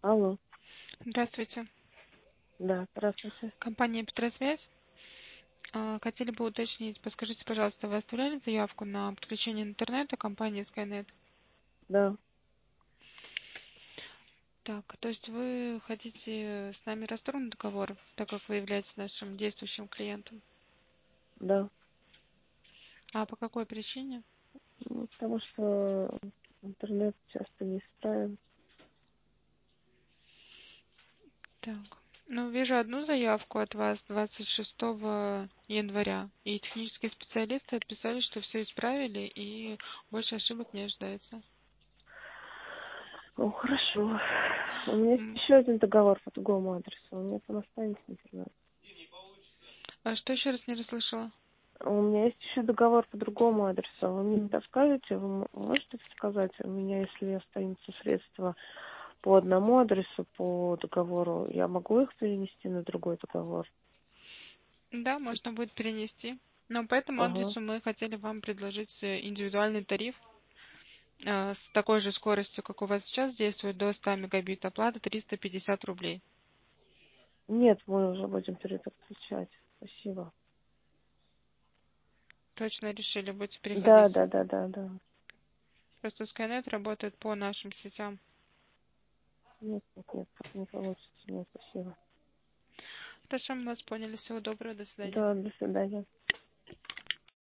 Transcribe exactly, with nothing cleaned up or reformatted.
Алло, Здравствуйте. да, здравствуйте. Компания «Петросвязь». А, Хотели бы уточнить, подскажите, пожалуйста, вы оставляли заявку на подключение интернета компании Skynet? Да, Так, то есть вы хотите с нами расторгнуть договор, так как вы являетесь нашим действующим клиентом? да. А по какой причине? Ну, потому что интернет часто неисправен. Так, ну, вижу одну заявку от вас двадцать шестого января, и технические специалисты отписали, что все исправили и больше ошибок не ожидается. Ну, хорошо. У меня есть М, еще один договор по другому адресу. У меня там останется интернет. А что еще раз не расслышала? У меня есть еще договор по другому адресу. Вы мне не подскажете? Вы м- можете сказать, у меня, если останутся средства по одному адресу, по договору, я могу их перенести на другой договор? Да, можно будет перенести. Но по этому Ага. адресу мы хотели вам предложить э, индивидуальный тариф э, с такой же скоростью, как у вас сейчас действует, до ста мегабит, оплата триста пятьдесят рублей. Нет, мы уже будем переподключать. Спасибо. Точно решили, будете Да, переходить. да, да, да, да. Просто Skynet работает по нашим сетям. Нет, нет, нет, так не получится. Нет, спасибо. Хорошо, мы вас поняли. Всего доброго, до свидания. Да, до свидания.